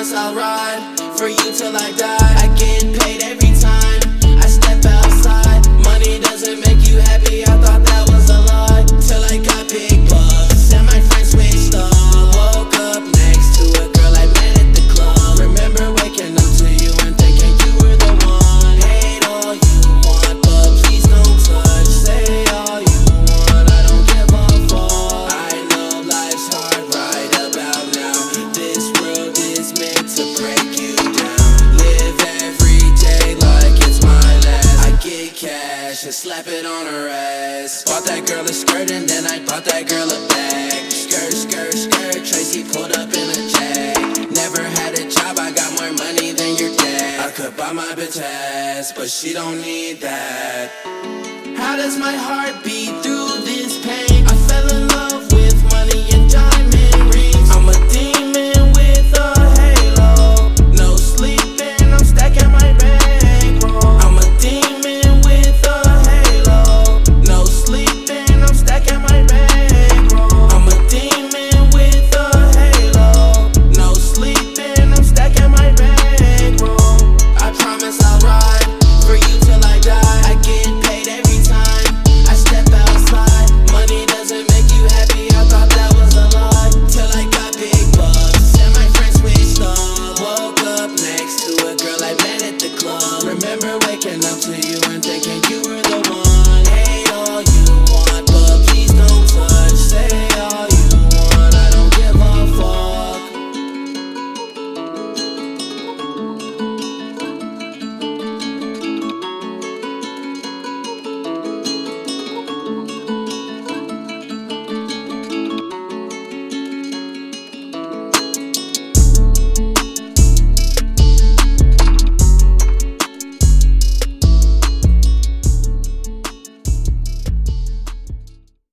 promise I'll ride for you till I die. I get paid every time I step outside. Money doesn't make you happy, I thought that was a lie. Till I got big bucks and my friends switched up. Woke up next to a girl I met at the club. Remember waking up to you and thinking you were the one. Hate all you want, but please don't touch. Say all you want, I don't give a fuck. I know life's hard right about now. This world is meant to break you down. Live every day like it's my last. I get cash and slap it on her ass. Bought that girl a skirt and then I bought that girl a bag. Skirt, skirt, skirt, Tracy pulled up in a Jag. Never had a job, I got more money than your dad. I could buy my bitch ass, but she don't need that. How does my heart beat through this pain? I fell in love with money and diamond rings. I'm a demon with a halo. No sleeping, I'm stacking my bankroll. I'm a demon with a halo. No sleeping, I'm stacking my bankroll. I'm a demon with a halo. No sleeping, I'm stacking my bankroll. I promise I'll ride for you till I die. I get paid every time I step outside. Money doesn't make you happy, I thought that was a lie. Till I got big bucks and my friends switched up. Woke up next to a girl I met at the club. Remember waking up to